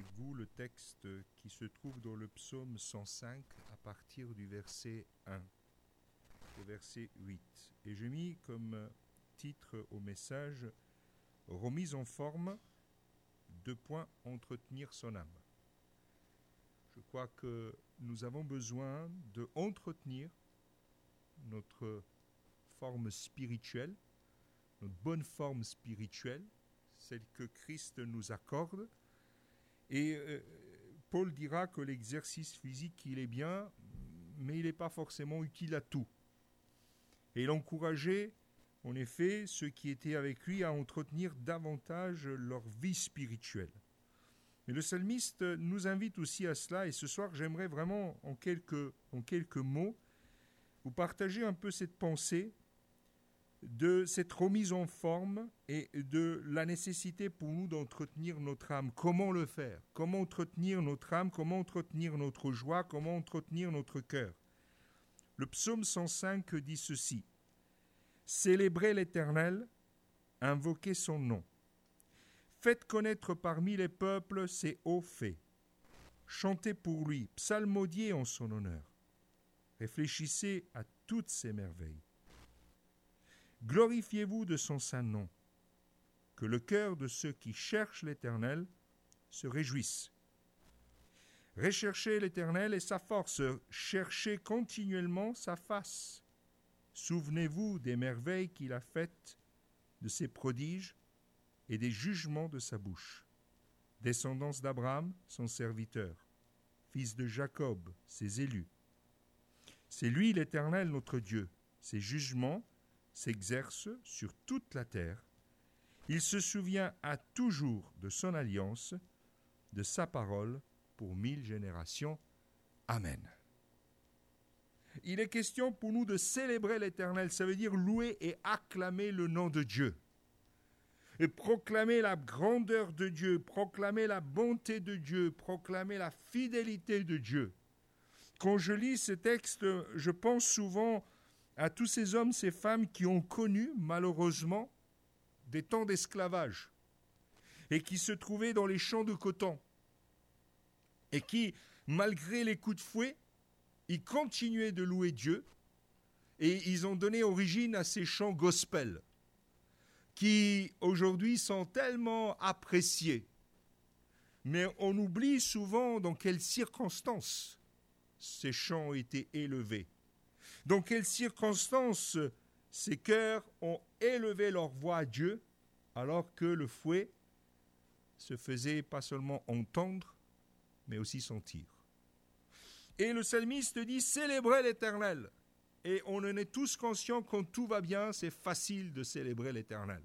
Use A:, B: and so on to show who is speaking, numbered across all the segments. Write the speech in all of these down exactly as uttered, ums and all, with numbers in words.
A: vous le texte qui se trouve dans le psaume cent cinq à partir du verset un au verset huit. Et j'ai mis comme titre au message « Remise en forme, deux points, entretenir son âme ». Je crois que nous avons besoin de entretenir notre forme spirituelle, notre bonne forme spirituelle, celle que Christ nous accorde. Et euh, Paul dira que l'exercice physique, il est bien, mais il n'est pas forcément utile à tout. Et il encourageait, en effet, ceux qui étaient avec lui à entretenir davantage leur vie spirituelle. Mais le psalmiste nous invite aussi à cela, et ce soir, j'aimerais vraiment, en quelques, en quelques mots, vous partager un peu cette pensée de cette remise en forme et de la nécessité pour nous d'entretenir notre âme. Comment le faire ? Comment entretenir notre âme ? Comment entretenir notre joie ? Comment entretenir notre cœur ? Le psaume cent cinq dit ceci : « Célébrez l'Éternel, invoquez son nom. Faites connaître parmi les peuples ses hauts faits. Chantez pour lui, psalmodiez en son honneur. Réfléchissez à toutes ses merveilles. Glorifiez-vous de son saint nom, que le cœur de ceux qui cherchent l'Éternel se réjouisse. Recherchez l'Éternel et sa force, cherchez continuellement sa face. Souvenez-vous des merveilles qu'il a faites, de ses prodiges et des jugements de sa bouche. Descendance d'Abraham, son serviteur, fils de Jacob, ses élus. C'est lui l'Éternel notre Dieu, ses jugements s'exerce sur toute la terre. Il se souvient à toujours de son alliance, de sa parole pour mille générations. Amen. Il est question pour nous de célébrer l'Éternel, ça veut dire louer et acclamer le nom de Dieu. Et proclamer la grandeur de Dieu, proclamer la bonté de Dieu, proclamer la fidélité de Dieu. Quand je lis ce texte, je pense souvent à tous ces hommes, ces femmes qui ont connu, malheureusement, des temps d'esclavage et qui se trouvaient dans les champs de coton et qui, malgré les coups de fouet, ils continuaient de louer Dieu et ils ont donné origine à ces chants gospel qui, aujourd'hui, sont tellement appréciés. Mais on oublie souvent dans quelles circonstances ces chants ont été élevés. Dans quelles circonstances ces chœurs ont élevé leur voix à Dieu alors que le fouet se faisait pas seulement entendre, mais aussi sentir. Et le psalmiste dit « Célébrez l'Éternel ». Et on en est tous conscients, quand tout va bien, c'est facile de célébrer l'Éternel.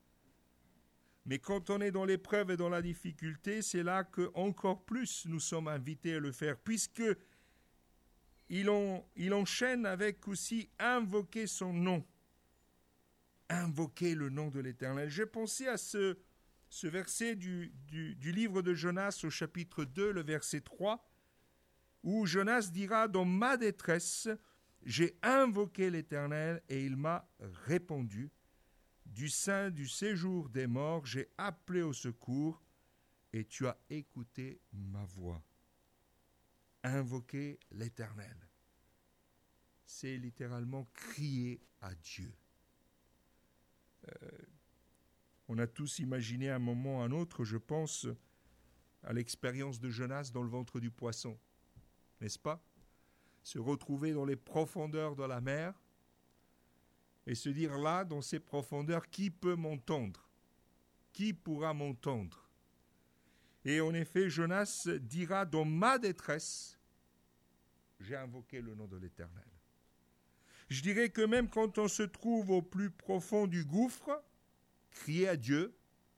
A: Mais quand on est dans l'épreuve et dans la difficulté, c'est là qu'encore plus nous sommes invités à le faire, puisque Il, en, il enchaîne avec aussi invoquer son nom. Invoquer le nom de l'Éternel. J'ai pensé à ce, ce verset du, du, du livre de Jonas au chapitre deux, le verset trois, où Jonas dira « Dans ma détresse, j'ai invoqué l'Éternel et il m'a répondu. Du sein du séjour des morts, j'ai appelé au secours et tu as écouté ma voix. » Invoquer l'Éternel, c'est littéralement crier à Dieu. Euh, on a tous imaginé à un moment ou à un autre, je pense, à l'expérience de Jonas dans le ventre du poisson, n'est-ce pas ? Se retrouver dans les profondeurs de la mer et se dire là, dans ces profondeurs, qui peut m'entendre ? Qui pourra m'entendre ? Et en effet, Jonas dira « Dans ma détresse, j'ai invoqué le nom de l'Éternel. » Je dirais que même quand on se trouve au plus profond du gouffre, crier à Dieu,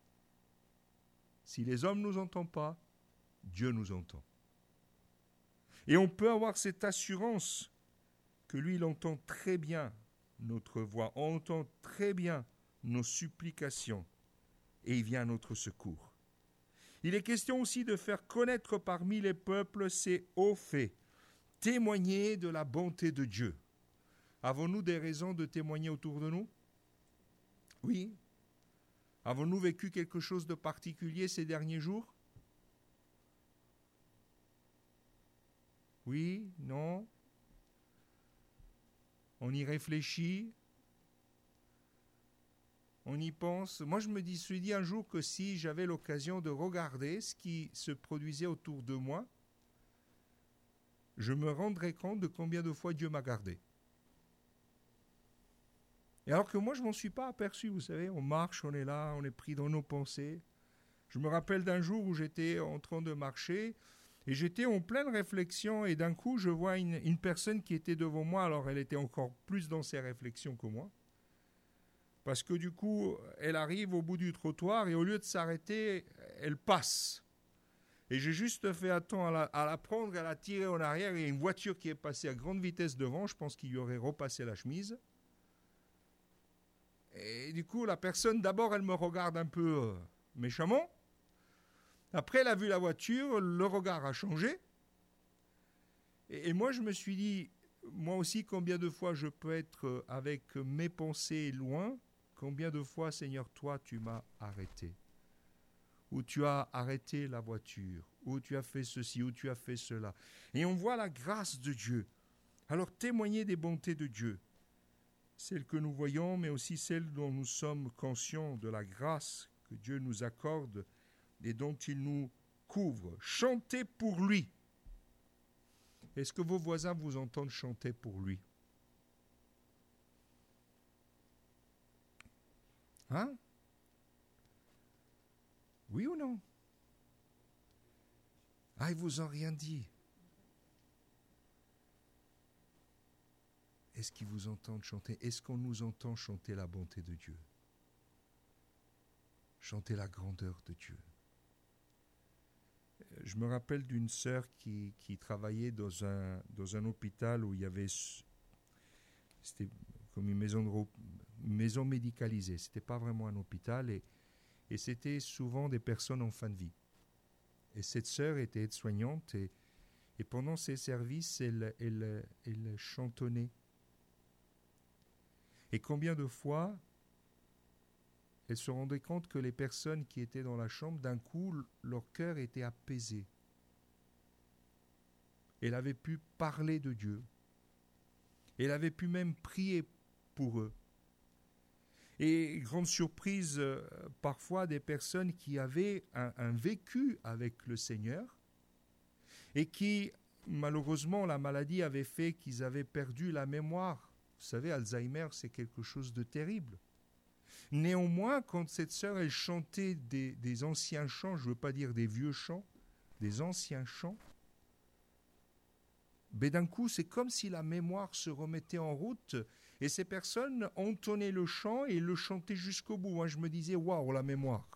A: si les hommes ne nous entendent pas, Dieu nous entend. Et on peut avoir cette assurance que lui, il entend très bien notre voix, on entend très bien nos supplications et il vient à notre secours. Il est question aussi de faire connaître parmi les peuples ses hauts faits, témoigner de la bonté de Dieu. Avons-nous des raisons de témoigner autour de nous ? Oui. Avons-nous vécu quelque chose de particulier ces derniers jours ? Oui, non. On y réfléchit. On y pense. Moi, je me dis, suis dit un jour que si j'avais l'occasion de regarder ce qui se produisait autour de moi, je me rendrais compte de combien de fois Dieu m'a gardé. Et alors que moi, je ne m'en suis pas aperçu, vous savez, on marche, on est là, on est pris dans nos pensées. Je me rappelle d'un jour où j'étais en train de marcher et j'étais en pleine réflexion et d'un coup, je vois une, une personne qui était devant moi, alors elle était encore plus dans ses réflexions que moi. Parce que du coup, elle arrive au bout du trottoir et au lieu de s'arrêter, elle passe. Et j'ai juste fait attendre à la, à la prendre, à la tirer en arrière. Il y a une voiture qui est passée à grande vitesse devant. Je pense qu'il y aurait repassé la chemise. Et du coup, la personne, d'abord, elle me regarde un peu euh, méchamment. Après, elle a vu la voiture, le regard a changé. Et, et moi, je me suis dit, moi aussi, combien de fois je peux être avec mes pensées loin. Combien de fois, Seigneur, toi, tu m'as arrêté. Où tu as arrêté la voiture, où tu as fait ceci, où tu as fait cela. Et on voit la grâce de Dieu. Alors témoignez des bontés de Dieu, celles que nous voyons, mais aussi celles dont nous sommes conscients de la grâce que Dieu nous accorde et dont il nous couvre. Chantez pour lui. Est-ce que vos voisins vous entendent chanter pour lui? Hein? Oui ou non? Ah, ils vous ont rien dit. Est-ce qu'ils vous entendent chanter? Est-ce qu'on nous entend chanter la bonté de Dieu? Chanter la grandeur de Dieu. Je me rappelle d'une sœur qui, qui travaillait dans un, dans un hôpital où il y avait... C'était comme une maison, de, une maison médicalisée. Ce n'était pas vraiment un hôpital et, et c'était souvent des personnes en fin de vie. Et cette sœur était aide-soignante et, et pendant ses services, elle, elle, elle chantonnait. Et combien de fois elle se rendait compte que les personnes qui étaient dans la chambre, d'un coup, leur cœur était apaisé. Elle avait pu parler de Dieu. Elle avait pu même prier pour eux. Et grande surprise, euh, parfois des personnes qui avaient un, un vécu avec le Seigneur et qui, malheureusement, la maladie avait fait qu'ils avaient perdu la mémoire. Vous savez, Alzheimer, c'est quelque chose de terrible. Néanmoins, quand cette sœur, elle chantait des, des anciens chants, je ne veux pas dire des vieux chants, des anciens chants, ben d'un coup, c'est comme si la mémoire se remettait en route et ces personnes entonnaient le chant et le chantaient jusqu'au bout. Moi, je me disais, waouh, la mémoire.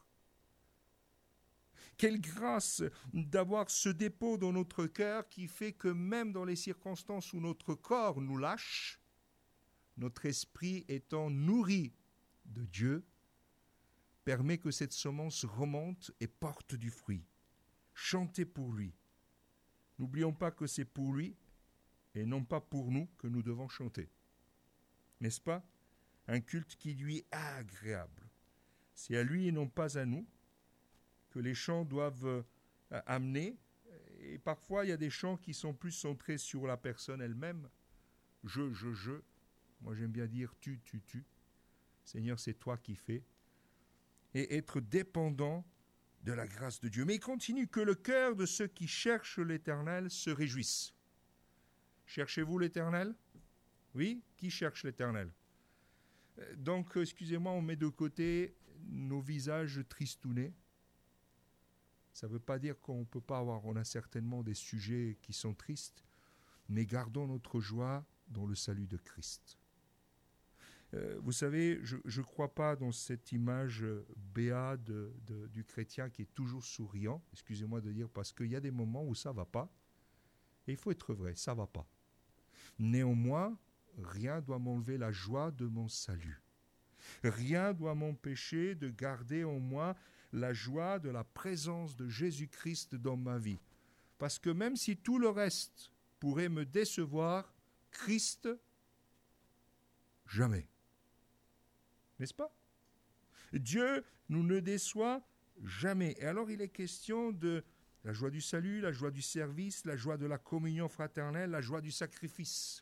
A: Quelle grâce d'avoir ce dépôt dans notre cœur qui fait que même dans les circonstances où notre corps nous lâche, notre esprit étant nourri de Dieu, permet que cette semence remonte et porte du fruit. Chantez pour lui. N'oublions pas que c'est pour lui et non pas pour nous que nous devons chanter. N'est-ce pas? Un culte qui lui est agréable. C'est à lui et non pas à nous que les chants doivent euh, amener. Et parfois, il y a des chants qui sont plus centrés sur la personne elle-même. Je, je, je. Moi, j'aime bien dire tu, tu, tu. Seigneur, c'est toi qui fais. Et être dépendant de la grâce de Dieu. Mais il continue que le cœur de ceux qui cherchent l'Éternel se réjouisse. Cherchez-vous l'Éternel? Oui? Qui cherche l'Éternel? Donc, excusez-moi, on met de côté nos visages tristounés. Ça ne veut pas dire qu'on ne peut pas avoir, on a certainement des sujets qui sont tristes, mais gardons notre joie dans le salut de Christ. Euh, vous savez, je ne crois pas dans cette image béate de, de, du chrétien qui est toujours souriant, excusez-moi de dire, parce qu'il y a des moments où ça ne va pas, et il faut être vrai, ça ne va pas. Néanmoins, rien ne doit m'enlever la joie de mon salut. Rien ne doit m'empêcher de garder en moi la joie de la présence de Jésus-Christ dans ma vie. Parce que même si tout le reste pourrait me décevoir, Christ, jamais. N'est-ce pas? Dieu nous ne déçoit jamais. Et alors il est question de La joie du salut, la joie du service, la joie de la communion fraternelle, la joie du sacrifice.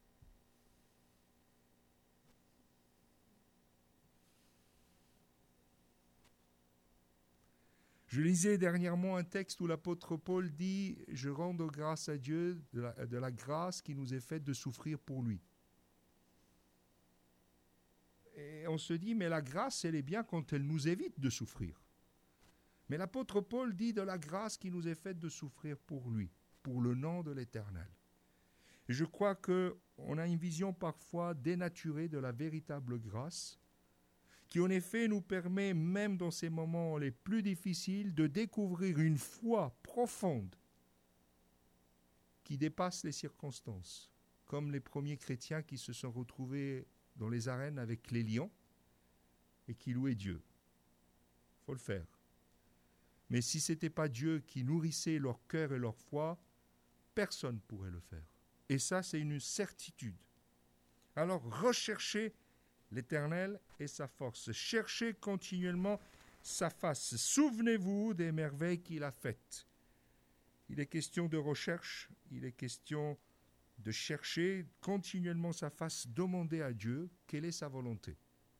A: Je lisais dernièrement un texte où l'apôtre Paul dit « Je rends grâce à Dieu de la, de la grâce qui nous est faite de souffrir pour lui ». Et on se dit « Mais la grâce, elle est bien quand elle nous évite de souffrir ». Mais l'apôtre Paul dit de la grâce qui nous est faite de souffrir pour lui, pour le nom de l'Éternel. Et je crois qu'on a une vision parfois dénaturée de la véritable grâce, qui en effet nous permet, même dans ces moments les plus difficiles, de découvrir une foi profonde qui dépasse les circonstances, comme les premiers chrétiens qui se sont retrouvés dans les arènes avec les lions et qui louaient Dieu. Il faut le faire. Mais si ce n'était pas Dieu qui nourrissait leur cœur et leur foi, personne ne pourrait le faire. Et ça, c'est une certitude. Alors, recherchez l'Éternel et sa force. Cherchez continuellement sa face. Souvenez-vous des merveilles qu'il a faites. Il est question de recherche, il est question de chercher continuellement sa face, demander à Dieu quelle est sa volonté.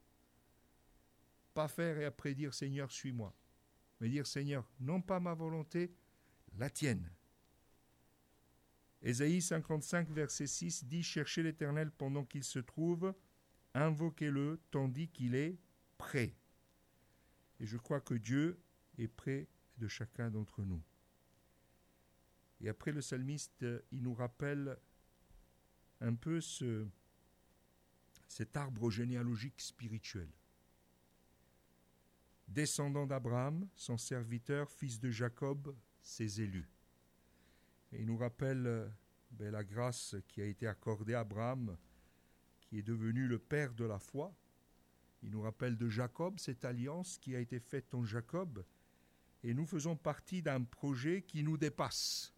A: Pas faire et après dire « Seigneur, suis-moi ». Mais dire « Seigneur, non pas ma volonté, la tienne ». Ésaïe cinquante-cinq, verset six dit « Cherchez l'Éternel pendant qu'il se trouve, invoquez-le tandis qu'il est près. » Et je crois que Dieu est près de chacun d'entre nous. Et après le psalmiste, il nous rappelle un peu ce, cet arbre généalogique spirituel. Descendant d'Abraham, son serviteur, fils de Jacob, ses élus. Et il nous rappelle ben, la grâce qui a été accordée à Abraham, qui est devenu le père de la foi. Il nous rappelle de Jacob, cette alliance qui a été faite en Jacob. Et nous faisons partie d'un projet qui nous dépasse.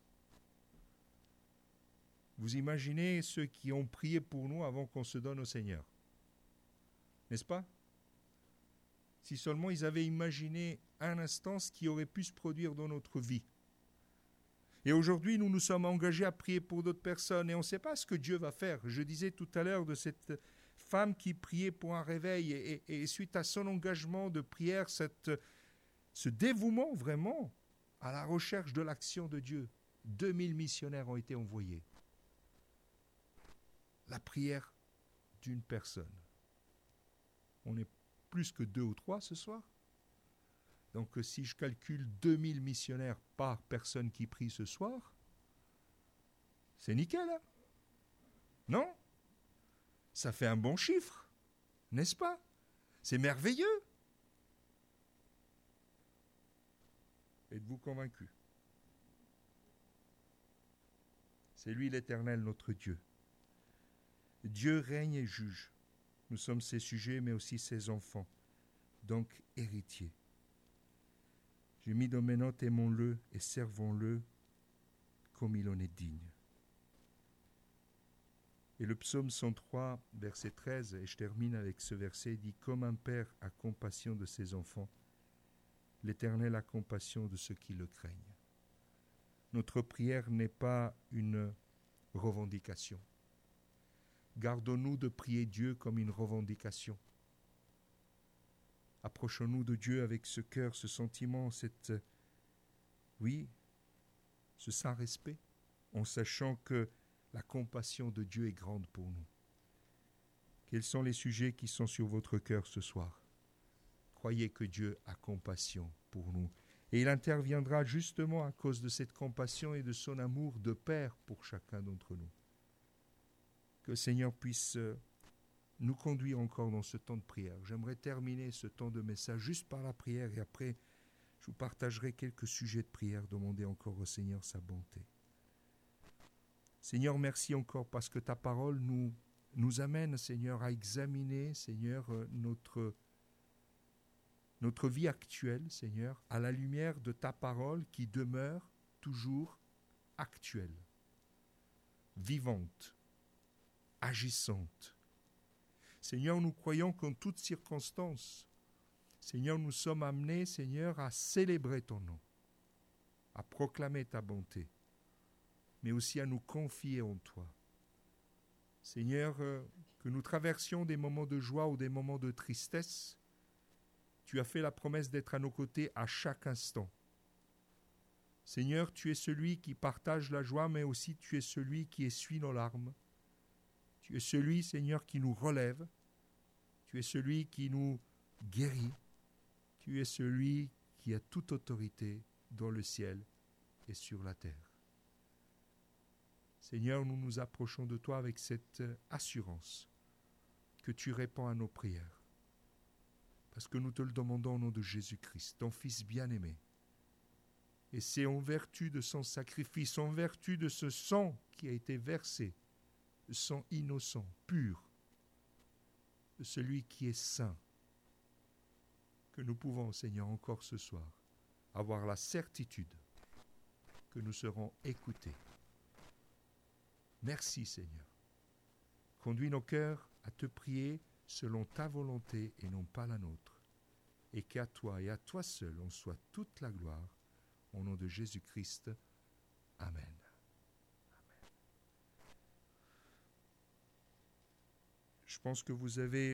A: Vous imaginez ceux qui ont prié pour nous avant qu'on se donne au Seigneur. N'est-ce pas ? Si seulement ils avaient imaginé un instant ce qui aurait pu se produire dans notre vie. Et aujourd'hui, nous nous sommes engagés à prier pour d'autres personnes et on ne sait pas ce que Dieu va faire. Je disais tout à l'heure de cette femme qui priait pour un réveil et, et, et suite à son engagement de prière, cette, ce dévouement vraiment à la recherche de l'action de Dieu. deux mille missionnaires ont été envoyés. La prière d'une personne. On est plus que deux ou trois ce soir. Donc si je calcule deux mille missionnaires par personne qui prie ce soir, c'est nickel, hein? Non? Ça fait un bon chiffre, n'est-ce pas? C'est merveilleux. Êtes-vous convaincus? C'est lui l'Éternel, notre Dieu. Dieu règne et juge. Nous sommes ses sujets, mais aussi ses enfants, donc héritiers. J'ai mis dans mes notes, aimons-le et servons-le comme il en est digne. Et le psaume cent trois, verset treize, et je termine avec ce verset, dit « Comme un père a compassion de ses enfants, l'Éternel a compassion de ceux qui le craignent. » Notre prière n'est pas une revendication. Gardons-nous de prier Dieu comme une revendication. Approchons-nous de Dieu avec ce cœur, ce sentiment, cette, oui, ce saint respect, en sachant que la compassion de Dieu est grande pour nous. Quels sont les sujets qui sont sur votre cœur ce soir? Croyez que Dieu a compassion pour nous. Et il interviendra justement à cause de cette compassion et de son amour de Père pour chacun d'entre nous. Que le Seigneur puisse nous conduire encore dans ce temps de prière. J'aimerais terminer ce temps de message juste par la prière et après je vous partagerai quelques sujets de prière, demander encore au Seigneur sa bonté. Seigneur, merci encore parce que ta parole nous, nous amène, Seigneur, à examiner, Seigneur, notre, notre vie actuelle, Seigneur, à la lumière de ta parole qui demeure toujours actuelle, vivante, agissante. Seigneur, nous croyons qu'en toutes circonstances, Seigneur, nous sommes amenés, Seigneur, à célébrer ton nom. à proclamer ta bonté, mais aussi à nous confier en toi. Seigneur, que nous traversions des moments de joie ou des moments de tristesse, tu as fait la promesse d'être à nos côtés à chaque instant. Seigneur, tu es celui qui partage la joie, mais aussi tu es celui qui essuie nos larmes. Tu es celui, Seigneur, qui nous relève. Tu es celui qui nous guérit. Tu es celui qui a toute autorité dans le ciel et sur la terre. Seigneur, nous nous approchons de toi avec cette assurance que tu réponds à nos prières. Parce que nous te le demandons au nom de Jésus-Christ, ton Fils bien-aimé. Et c'est en vertu de son sacrifice, en vertu de ce sang qui a été versé, le sang innocent, pur, de celui qui est saint, que nous pouvons, Seigneur, encore ce soir, avoir la certitude que nous serons écoutés. Merci, Seigneur. Conduis nos cœurs à te prier selon ta volonté et non pas la nôtre, et qu'à toi et à toi seul on soit toute la gloire. Au nom de Jésus-Christ. Amen. Amen. Je pense que vous avez